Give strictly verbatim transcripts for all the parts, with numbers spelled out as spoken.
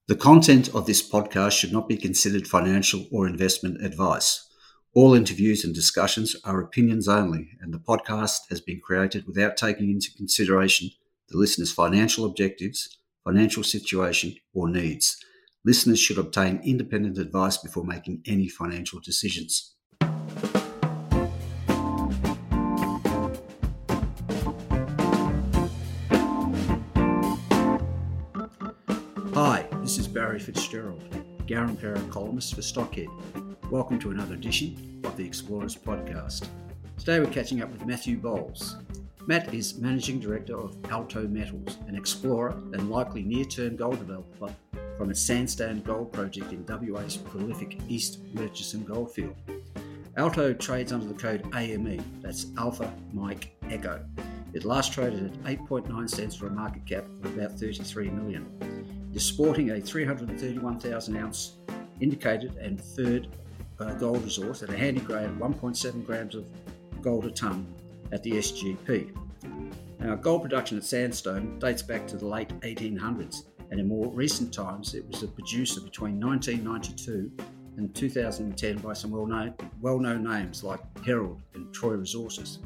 The content of this podcast should not be considered financial or investment advice. All interviews and discussions are opinions only, and the podcast has been created without taking into consideration the listener's financial objectives, financial situation, or needs. Listeners should obtain independent advice before making any financial decisions. Hi, this is Barry Fitzgerald, Garimpeiro columnist for Stockhead. Welcome to another edition of the Explorers podcast. Today we're catching up with Matthew Bowles. Matt is Managing Director of Alto Metals, an explorer and likely near-term gold developer from its Sandstone Gold Project in W A's prolific East Murchison goldfield. Alto trades under the code A M E, that's Alpha Mike Echo. It last traded at eight point nine cents for a market cap of about thirty-three million. It is sporting a three hundred thirty-one thousand ounce indicated and inferred uh, gold resource at a handy grade of one point seven grams of gold a tonne at the S G P. Now, gold production at Sandstone dates back to the late eighteen hundreds, and in more recent times it was a producer between nineteen ninety-two and two thousand ten by some well-known, well-known names like Herald and Troy Resources.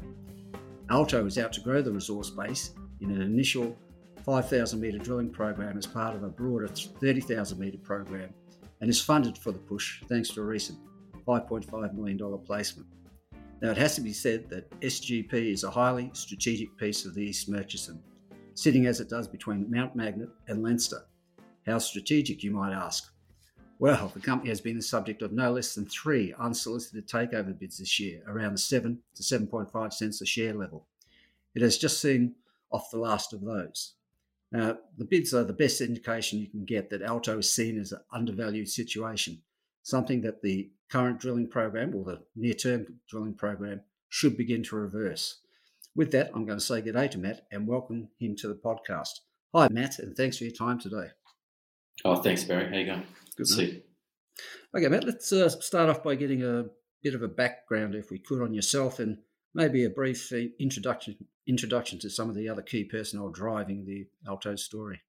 Alto is out to grow the resource base in an initial five thousand metre drilling program as part of a broader thirty thousand metre program, and is funded for the push thanks to a recent five point five million dollars placement. Now, it has to be said that S G P is a highly strategic piece of the East Murchison, sitting as it does between Mount Magnet and Leinster. How strategic, you might ask? Well, the company has been the subject of no less than three unsolicited takeover bids this year, around the seven to seven point five cents a share level. It has just seen off the last of those. Now, the bids are the best indication you can get that Alto is seen as an undervalued situation, something that the current drilling program, or the near-term drilling program, should begin to reverse. With that, I'm going to say good day to Matt and welcome him to the podcast. Hi, Matt, and thanks for your time today. Oh, thanks, Barry. How you going? Good to see you. Okay, Matt, let's uh, start off by getting a bit of a background, if we could, on yourself and maybe a brief introduction introduction to some of the other key personnel driving the Alto story.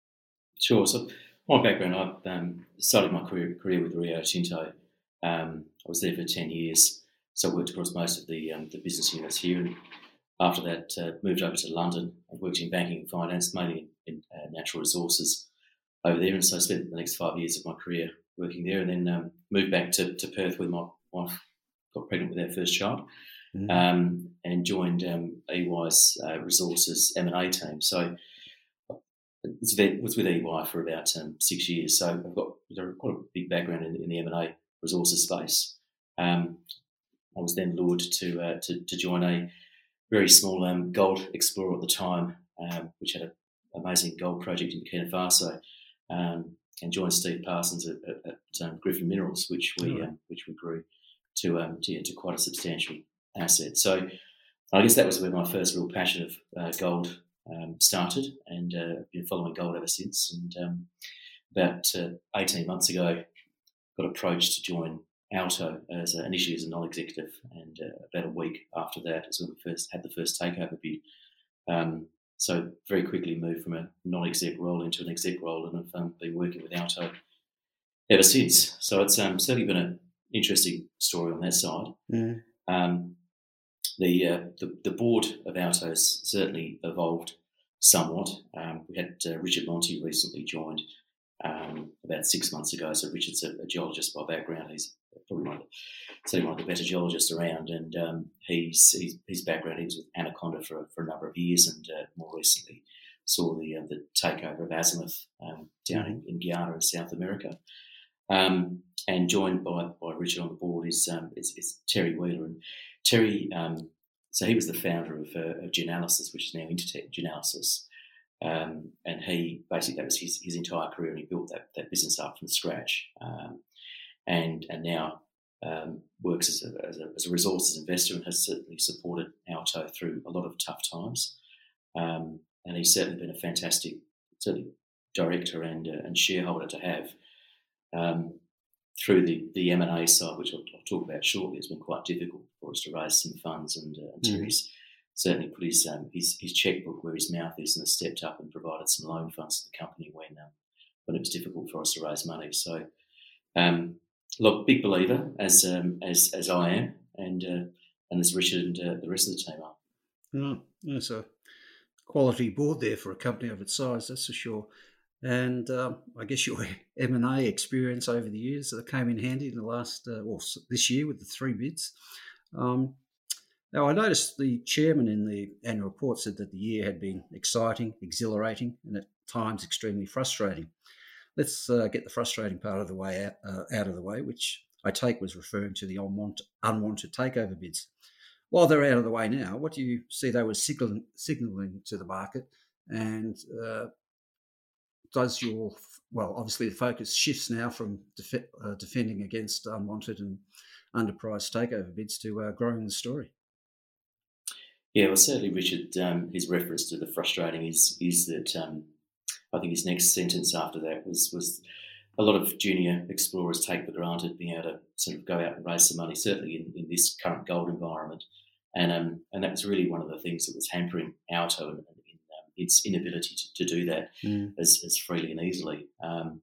Sure. So my background, I um, started my career, career with Rio Tinto. Um, I was there for ten years, so I worked across most of the um, the business units here. And after that, uh, moved over to London. I worked in banking and finance, mainly in, in uh, natural resources over there. And so I spent the next five years of my career working there, and then um, moved back to, to Perth with my wife, got pregnant with our first child. Mm-hmm. Um, and joined um, E Y's uh, resources M and A team. So I was with E Y for about um, six years. So I've got quite a big background in, in the M and A resources space. Um, I was then lured to, uh, to to join a very small um, gold explorer at the time, um, which had an amazing gold project in Burkina Faso, um, and joined Steve Parsons at, at, at um, Griffin Minerals, which we um, which we grew to um, to, to quite a substantial asset. So I guess that was where my first real passion of uh, gold um, started, and uh, been following gold ever since. And um, about uh, eighteen months ago, got approached to join Alto as a, initially as a non-executive, and uh, about a week after that is when we first had the first takeover bid. Um, so very quickly moved from a non-exec role into an exec role, and I've um, been working with Alto ever since. So it's um, certainly been an interesting story on that side. Mm. Um, The, uh, the the board of Alto has certainly evolved somewhat. Um, we had uh, Richard Monty recently joined um, about six months ago. So Richard's a, a geologist by background. He's probably one of the, certainly one of the better geologists around. And um, he's, he's his background, he was with Anaconda for for a number of years, and uh, more recently saw the uh, the takeover of Azimuth um, down in, in Guyana in South America. Um, and joined by, by Richard on the board is, um, is is Terry Wheeler. And Terry, um, so he was the founder of, uh, of Genalysis, which is now Intertek Genalysis, um, and he basically that was his, his entire career, and he built that, that business up from scratch, um, and and now um, works as a, as a as a resources investor, and has certainly supported Alto through a lot of tough times, um, and he's certainly been a fantastic certainly director and uh, and shareholder to have. Um, through the, the M and A side, which I'll, I'll talk about shortly, it's been quite difficult for us to raise some funds, and, uh, and mm. Terry's certainly put his, um, his his checkbook where his mouth is, and has stepped up and provided some loan funds to the company when um, when it was difficult for us to raise money. So, um, look, big believer as um, as as I am, and uh, and as Richard and uh, the rest of the team are. Yeah, there's a quality board there for a company of its size, that's for sure. And um, I guess your M and A experience over the years uh, came in handy in the last, uh, well, this year with the three bids. Um, now, I noticed the chairman in the annual report said that the year had been exciting, exhilarating, and at times extremely frustrating. Let's uh, get the frustrating part of the way out, uh, out of the way, which I take was referring to the unwanted, unwanted takeover bids. While they're out of the way now, what do you see they were signalling, signalling to the market? And uh, does your, well, obviously the focus shifts now from def- uh, defending against unwanted and underpriced takeover bids to uh, growing the story? Yeah, well, certainly, Richard, um, his reference to the frustrating is is that um, I think his next sentence after that was was a lot of junior explorers take for granted being able to sort of go out and raise some money, certainly in, in this current gold environment. And um, and that was really one of the things that was hampering Alto in, in um, its inability to, to do that mm. as, as freely and easily. Um,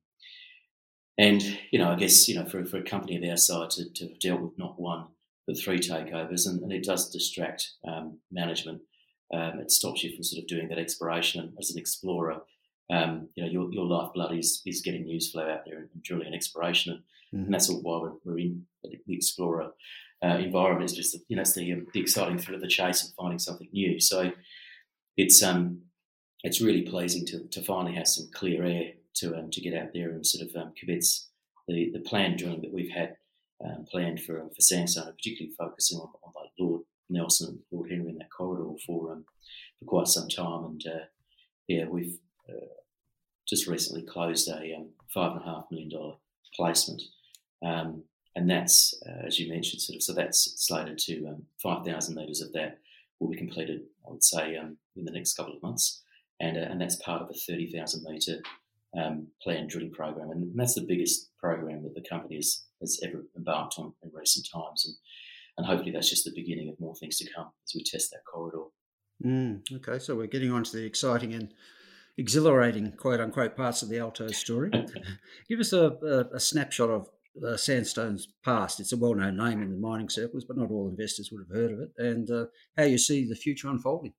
and, you know, I guess, you know, for, for a company of our size to, to have dealt with not one but three takeovers, and, and it does distract um, management. Um, it stops you from sort of doing that exploration. And as an explorer, um, you know, your, your lifeblood is is getting news flow out there and, and drilling and exploration. And, mm. and that's all why we're, we're in the explorer Uh, environment. Is just, you know, it's the, um, the exciting thrill of the chase and finding something new. So it's um it's really pleasing to, to finally have some clear air to um, to get out there and sort of um, commence the, the planned drilling that we've had um, planned for for Sandstone, and particularly focusing on, on like Lord Nelson and Lord Henry in that corridor for um, for quite some time. And uh, yeah, we've uh, just recently closed a um, five and a half million dollar placement. Um, And that's, uh, as you mentioned, sort of, so that's slated to um, five thousand metres of that will be completed, I would say, um, in the next couple of months. And uh, and that's part of a thirty thousand metre um, planned drilling program. And that's the biggest program that the company has, has ever embarked on in recent times. And, and hopefully that's just the beginning of more things to come as we test that corridor. Mm, okay, so we're getting on to the exciting and exhilarating, quote-unquote, parts of the Alto story. Give us a, a, a snapshot of Uh, Sandstone's past. It's a well-known name in the mining circles, but not all investors would have heard of it. And uh, how you see the future unfolding?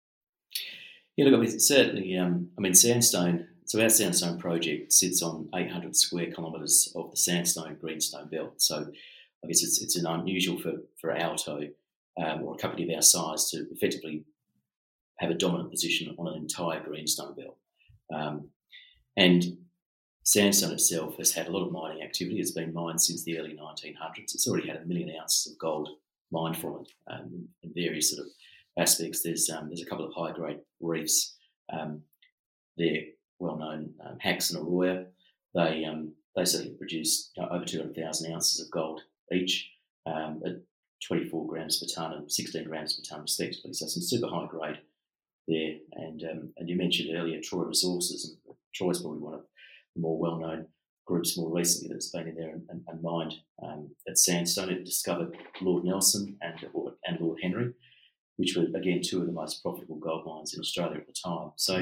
Yeah, look, I mean, certainly, um, I mean, Sandstone, so our Sandstone project sits on eight hundred square kilometres of the Sandstone Greenstone Belt. So I guess it's it's an unusual for, for Alto um, or a company of our size to effectively have a dominant position on an entire Greenstone Belt. Um, and Sandstone itself has had a lot of mining activity. It's been mined since the early nineteen hundreds. It's already had a million ounces of gold mined from it um, in, in various sort of aspects. There's um, there's a couple of high-grade reefs. Um, they're well-known, um, Hacks and Arroyo. They um, they certainly produce you know, over two hundred thousand ounces of gold each um, at twenty-four grams per tonne and sixteen grams per tonne respectively. So some super high grade there. And um, and you mentioned earlier Troy Resources, and Troy's probably one of more well-known groups more recently that's been in there and, and, and mined um, at Sandstone. It discovered Lord Nelson and, and Lord Henry, which were, again, two of the most profitable gold mines in Australia at the time. So,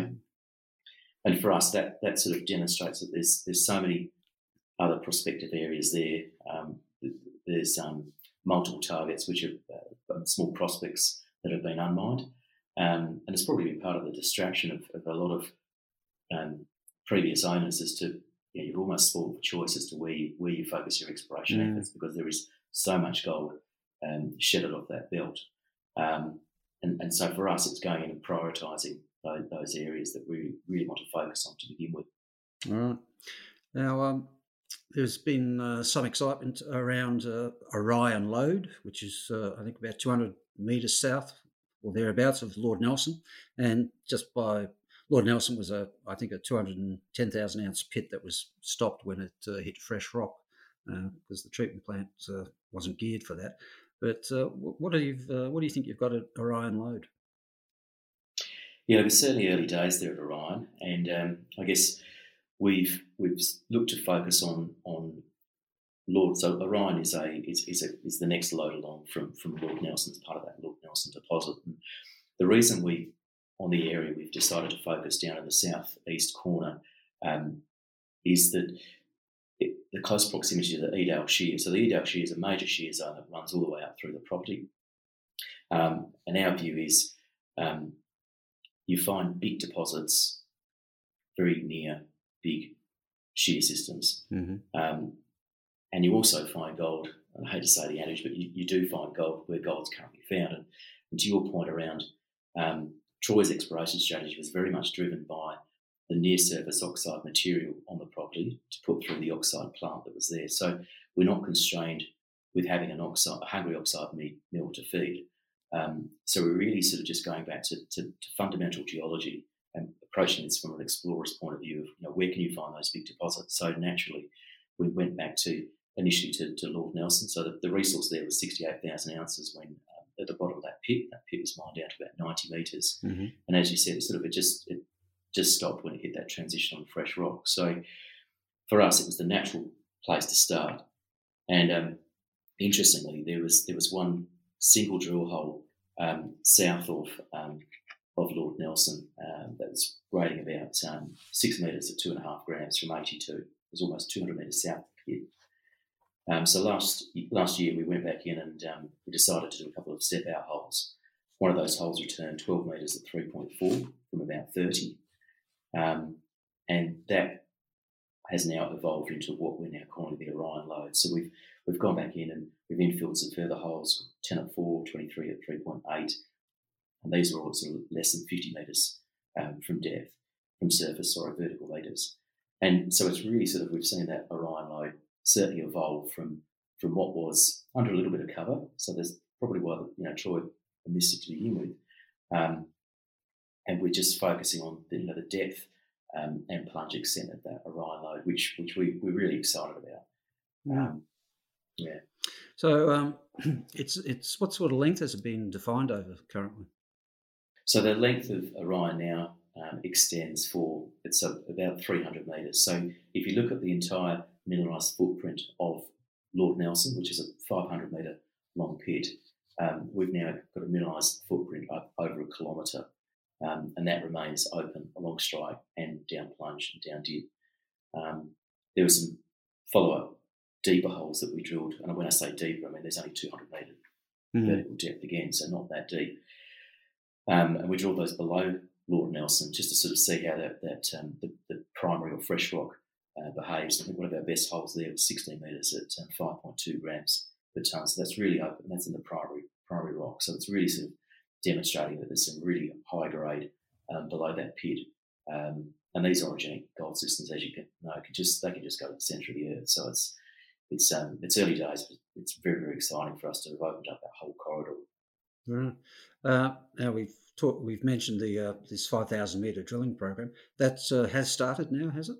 and for us, that that sort of demonstrates that there's there's so many other prospective areas there. Um, there's um, multiple targets, which are uh, small prospects that have been unmined. Um, and it's probably been part of the distraction of, of a lot of um, previous owners as to, you know, you've almost spoiled for choice as to where you, where you focus your exploration mm. efforts, because there is so much gold um, shedded off that belt. Um, and, and so for us, it's going in and prioritising those, those areas that we really want to focus on to begin with. All right. Now, um, there's been uh, some excitement around uh, Orion Lode, which is, uh, I think, about two hundred metres south or thereabouts of Lord Nelson. And just by Lord Nelson was, a, I think, a two hundred ten thousand ounce pit that was stopped when it uh, hit fresh rock uh, because the treatment plant uh, wasn't geared for that. But uh, what do you uh, what do you think you've got at Orion Lode? Yeah, it was certainly early days there at Orion, and um, I guess we've we've looked to focus on on Lord. So Orion is a is is, a, is the next lode along from from Lord Nelson's part of that Lord Nelson deposit. And the reason we on the area we've decided to focus down in the southeast corner. Um, is that it, the close proximity to the Edale Shear. So the Edale Shear is a major shear zone that runs all the way up through the property. Um, and our view is um, you find big deposits very near big shear systems. Mm-hmm. Um, and you also find gold, I hate to say the adage, but you, you do find gold where gold's currently found. And, and to your point around um, Troy's exploration strategy was very much driven by the near-surface oxide material on the property to put through the oxide plant that was there. So we're not constrained with having an oxide, a hungry oxide mill to feed. Um, so we're really sort of just going back to, to, to fundamental geology and approaching this from an explorer's point of view of, you know, where can you find those big deposits? So naturally, we went back to initially to, to Lord Nelson. So the, the resource there was sixty-eight thousand ounces when um, at the bottom of that pit. That pit was mined down to about ninety metres. Mm-hmm. And as you said, it sort of it just it just stopped when it hit that transition on fresh rock. So for us, it was the natural place to start. And um, interestingly, there was there was one single drill hole um, south of um, of Lord Nelson um, that was grading about um, six metres at two and a half grams from eighty-two. It was almost two hundred metres south of the pit. Um, so last last year we went back in and um, we decided to do a couple of step out holes. One of those holes returned twelve metres at three point four from about thirty. Um, and that has now evolved into what we're now calling the Orion lode. So we've we've gone back in and we've infilled some further holes, ten at four, twenty-three at three point eight. And these are all sort of less than fifty metres um, from depth, from surface, sorry, vertical metres. And so it's really sort of, we've seen that Orion lode certainly evolve from from what was under a little bit of cover. So there's probably why, you know, Troy missed it to begin with. Um, and we're just focusing on the, you know, the depth um, and plunge extent of that Orion lode, which which we, we're really excited about. Yeah. Um, yeah. So um, it's it's what sort of length has it been defined over currently? So the length of Orion now um, extends for, it's a, about three hundred metres. So if you look at the entire mineralised footprint of Lord Nelson, which is a five hundred metre long pit, um, we've now got a mineralised footprint up over a kilometre, um, and that remains open along strike and down plunge and down dip. Um, there were some follow-up deeper holes that we drilled, and when I say deeper, I mean there's only two hundred metre mm-hmm. vertical depth again, so not that deep. Um, and we drilled those below Lord Nelson just to sort of see how that, that um, the, the primary or fresh rock uh, behaves. I think one of our best holes there was sixteen metres at um, five point two grams per tonne. So that's really open. That's in the primary primary rock. So it's really sort of demonstrating that there's some really high grade um, below that pit. Um, and these orogenic gold systems, as you can know, can just they can just go to the centre of the earth. So it's it's um, it's early days, but it's very very exciting for us to have opened up that whole corridor. Right. Uh, now we've talked, we've mentioned the uh, this five thousand metre drilling program that uh, has started now, has it?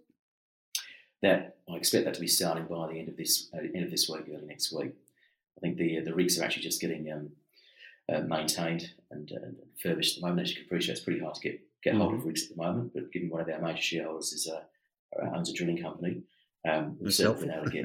That I expect that to be starting by the end of this uh, end of this week, early next week. I think the the rigs are actually just getting um, uh, maintained and, uh, and furbished at the moment. As you can appreciate, it's pretty hard to get get hold mm-hmm. of rigs at the moment. But given one of our major shareholders is a uh, owns a drilling company, um, we've certainly been able to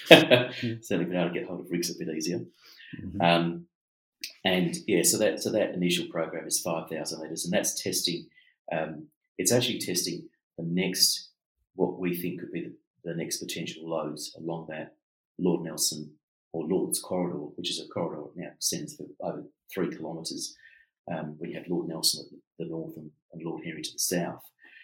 get certainly been able to get hold of rigs a bit easier. Mm-hmm. Um, And yeah, so that so that initial program is five thousand metres, and that's testing. Um, it's actually testing the next, what we think could be the, the next potential lodes along that Lord Nelson or Lord's corridor, which is a corridor that now extends for over three kilometres. Um, when you have Lord Nelson at the north and, and Lord Henry to the south,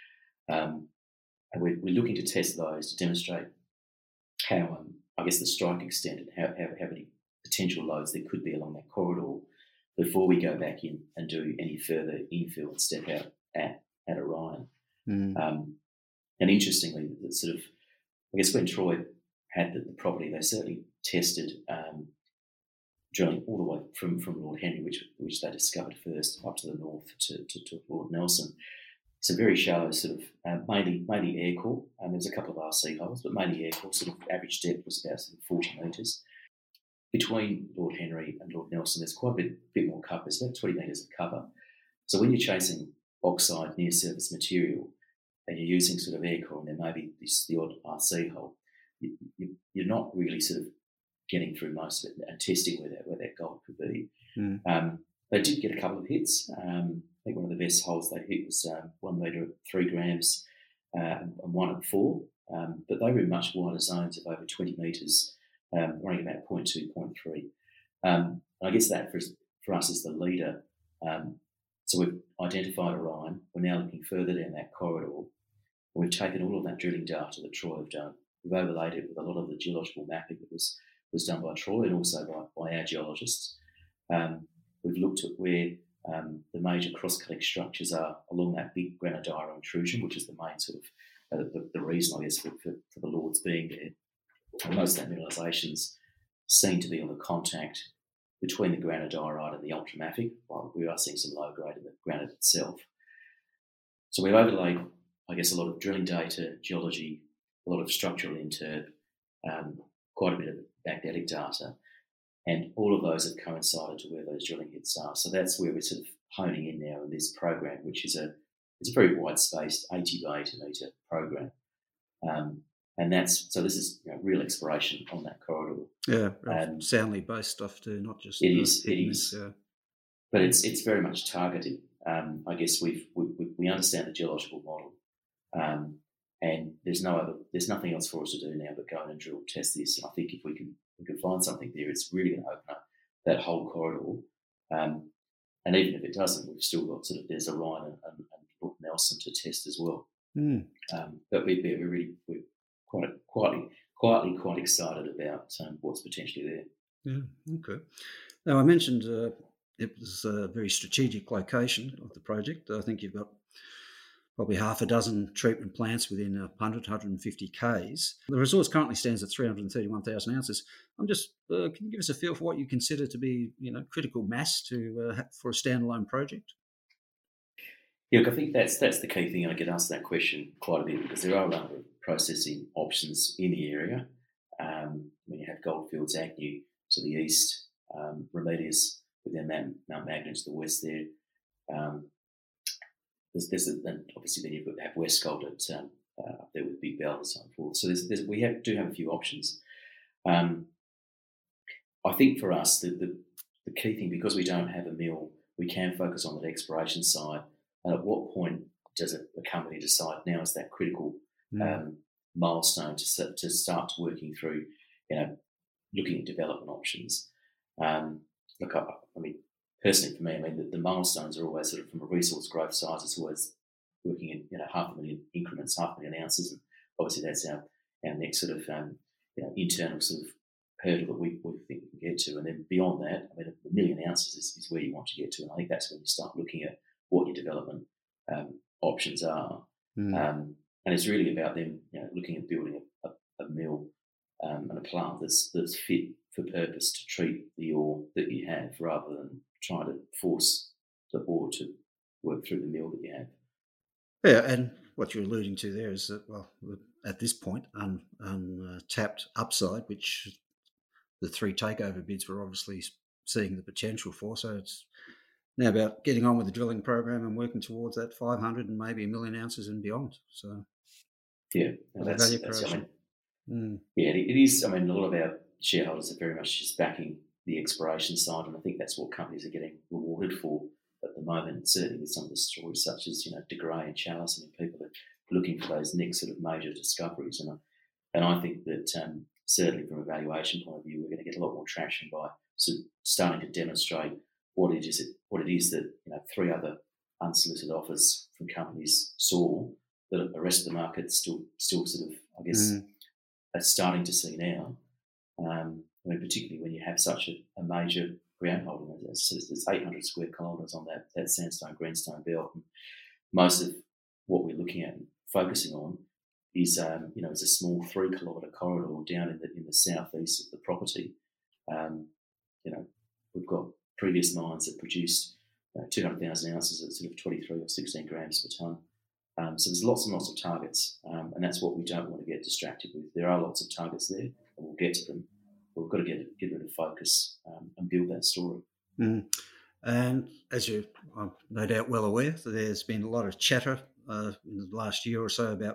um, and we're, we're looking to test those to demonstrate how, um, I guess, the strike extent and how, how how many potential loads there could be along that corridor before we go back in and do any further infill and step out at, at Orion. Mm. Um, and interestingly, the sort of, I guess when Troy had the, the property, they certainly tested um, drilling all the way from, from Lord Henry, which which they discovered first, up to the north to, to, to Lord Nelson. It's a very shallow sort of, uh, mainly mainly air core, and there's a couple of R C holes, but mainly air core, sort of average depth was about sort of forty metres. Between Lord Henry and Lord Nelson, there's quite a bit, bit more cover. There's about twenty metres of cover. So when you're chasing oxide near surface material and you're using sort of air core and there may be this, the odd R C hole, you, you, you're not really sort of getting through most of it and testing where that, where that gold could be. Mm. Um, they did get a couple of hits. Um, I think one of the best holes they hit was um, one metre at three grams uh, and one at four. um, but they were in much wider zones of over twenty metres, um, running about zero point two, zero point three. Um, and I guess that for, for us is the leader. Um, so we've identified Orion. We're now looking further down that corridor. We've taken all of that drilling data that Troy have done. We've overlaid it with a lot of the geological mapping that was, was done by Troy and also by, by our geologists. Um, we've looked at where um, the major cross-cutting structures are along that big granodiorite intrusion, which is the main sort of uh, the, the reason, I guess, for, for, for the Lords being there. And most of that mineralisations seem to be on the contact between the granodiorite and the ultramafic, while we are seeing some low grade in the granite itself. So we've overlaid, I guess, a lot of drilling data, geology, a lot of structural interp, um, quite a bit of magnetic data, and all of those have coincided to where those drilling hits are. So that's where we're sort of honing in now in this program, which is a it's a very wide-spaced eighty by eighty metre program. Um, And that's so. This is you know, real exploration on that corridor. Yeah, um, soundly based stuff too, not just it is. It is, yeah. But it's it's very much targeted. Um, I guess we've we, we understand the geological model, um, and there's no other there's nothing else for us to do now but go in and drill test this. And I think if we can we can find something there, it's really going to open up that whole corridor. Um, and even if it doesn't, we've still got sort of there's Orion and, and, and Brook Nelson to test as well. Mm. Um, but we, we're really we're quite quietly quietly quite excited about um, what's potentially there. Yeah. Okay. Now I mentioned uh, it was a very strategic location of the project. I think you've got probably half a dozen treatment plants within one hundred, one hundred fifty kays. The resource currently stands at three hundred thirty-one thousand ounces. I'm just, uh, can you give us a feel for what you consider to be, you know, critical mass to uh, for a standalone project? Yeah, I think that's that's the key thing. I get asked that question quite a bit because there are a number of processing options in the area. Um, when you have Goldfields, Agnew to the east, um, Remedius within Mount, Mount Magnet to the west there. Um, there's, there's a, and obviously then you've got to have Westgold at um, uh, up there with Big Bell and so forth. So there's, there's, we have, do have a few options. Um, I think for us the, the the key thing, because we don't have a mill, we can focus on the exploration side. And at what point does a, a company decide now is that critical mm. um, milestone to to start working through, you know, looking at development options? Um, look, I, I mean, personally for me, I mean, the, the milestones are always sort of from a resource growth side. It's always working in you know half a million increments, half a million ounces, and obviously that's our our next sort of um, you know internal sort of hurdle that we, we think we can get to. And then beyond that, I mean, a million ounces is, is where you want to get to, and I think that's when you start looking at what your development um, options are. Mm. Um, and it's really about them, you know, looking at building a, a, a mill um, and a plant that's that's fit for purpose to treat the ore that you have, rather than trying to force the ore to work through the mill that you have. Yeah, and what you're alluding to there is that, well, at this point, un, untapped upside, which the three takeover bids were obviously seeing the potential for. So it's now about getting on with the drilling program and working towards that five hundred and maybe a million ounces and beyond. So yeah, no, that's, value that's I mean, mm. yeah, it is. I mean, a lot of our shareholders are very much just backing the exploration side, and I think that's what companies are getting rewarded for at the moment. Certainly with some of the stories such as you know De Grey and Chalice, I mean, people are looking for those next sort of major discoveries, and I, and I think that um, certainly from a valuation point of view, we're going to get a lot more traction by sort of starting to demonstrate what it is, what it is that you know three other unsolicited offers from companies saw that the rest of the market still still sort of I guess mm. are starting to see now. Um, I mean, particularly when you have such a, a major ground holding, there's, there's eight hundred square kilometres on that that sandstone greenstone belt. And most of what we're looking at and focusing on is um, you know it's a small three kilometre corridor down in the in the southeast of the property. Um, you know, we've got previous mines that produced you know, two hundred thousand ounces at sort of twenty-three or sixteen grams per tonne. Um, so there's lots and lots of targets, um, and that's what we don't want to get distracted with. There are lots of targets there, and we'll get to them. But we've got to get get rid of focus um, and build that story. Mm. And as you're no doubt well aware, there's been a lot of chatter uh, in the last year or so about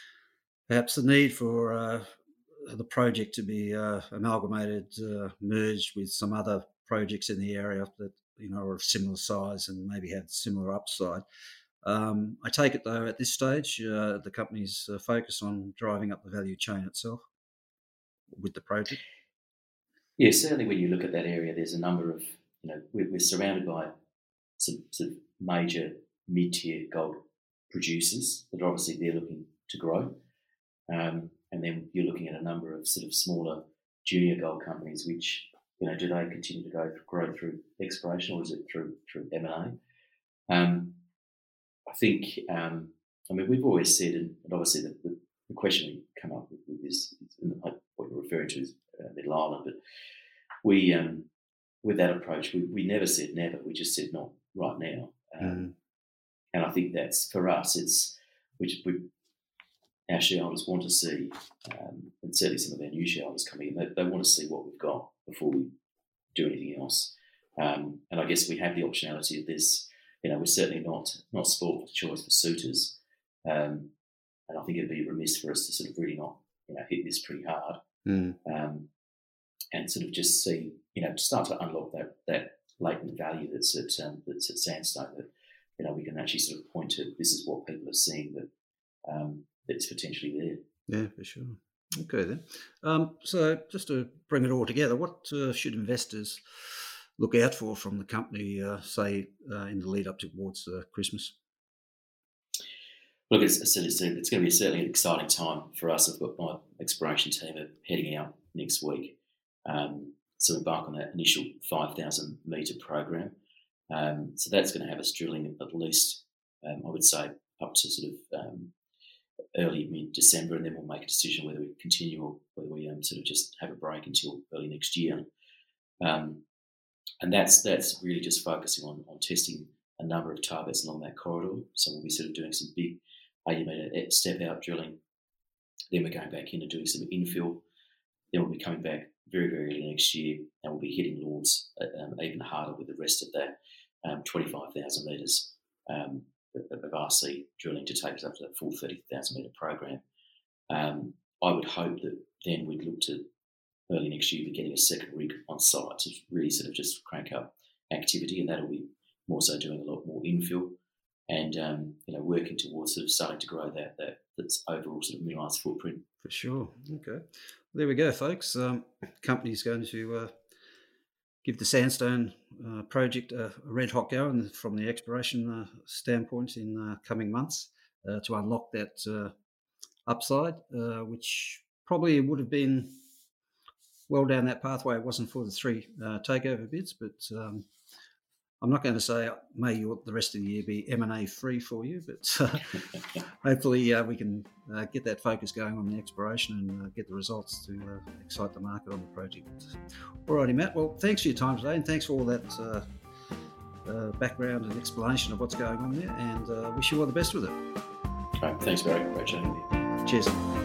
perhaps the need for uh, the project to be uh, amalgamated, uh, merged with some other projects in the area that you know are of similar size and maybe had similar upside. Um, I take it, though, at this stage, uh, the company's uh, focus on driving up the value chain itself with the project. Yeah, certainly when you look at that area, there's a number of, you know, we're, we're surrounded by some, some major mid-tier gold producers that obviously they're looking to grow. Um, and then you're looking at a number of sort of smaller junior gold companies, which, you know, do they continue to go grow through exploration or is it through through M and A? Um, I think, um, I mean, we've always said, and, and obviously the, the, the question we come up with, with is, and what you're referring to is uh, Middle Island, but we, um, with that approach, we, we never said never, we just said not right now. Um, mm. And I think that's, for us, it's, which we, our shareholders want to see, um, and certainly some of our new shareholders coming in, they, they want to see what we've got before we do anything else. Um, and I guess we have the optionality of this. You know, we're certainly not not spoiled for choice for suitors, um, and I think it'd be remiss for us to sort of really not, you know, hit this pretty hard, mm. um, and sort of just see, you know, start to unlock that that latent value that's at um, that's at Sandstone. That, you know, we can actually sort of point to, this is what people are seeing that um, that's potentially there. Yeah, for sure. Okay then. Um, so just to bring it all together, what uh, should investors look out for from the company, uh, say, uh, in the lead up towards uh, Christmas? Look, it's, it's, it's going to be certainly an exciting time for us. I've got my exploration team are heading out next week. Um, so embark on that initial five thousand metre program. Um, so that's going to have us drilling at least, um, I would say, up to sort of um, early mid-December, and then we'll make a decision whether we continue or whether we um, sort of just have a break until early next year. Um, And that's that's really just focusing on, on testing a number of targets along that corridor. So we'll be sort of doing some big eighty metre step out drilling. Then we're going back in and doing some infill. Then we'll be coming back very, very early next year, and we'll be hitting Lords um, even harder with the rest of that um, twenty-five thousand metres um, of R C drilling to take us up to that full thirty thousand metre program. Um, I would hope that then we'd look to early next year, we'll be getting a second rig on site to really sort of just crank up activity, and that'll be more so doing a lot more infill and um, you know, working towards sort of starting to grow that that that's overall sort of mineralised footprint. For sure. Okay. There we go, folks. Um, company's going to uh, give the Sandstone uh, project a, a red hot go, and from the exploration uh, standpoint in uh, coming months uh, to unlock that uh, upside, uh, which probably would have been well down that pathway. It wasn't for the three uh, takeover bids, but um, I'm not going to say may your, the rest of the year be M and A free for you, but uh, hopefully uh, we can uh, get that focus going on the exploration and uh, get the results to uh, excite the market on the project. Alrighty, Matt. Well, thanks for your time today, and thanks for all that uh, uh, background and explanation of what's going on there, and uh, wish you all the best with it. All right, thanks, Barry. Great chatting with you. Cheers.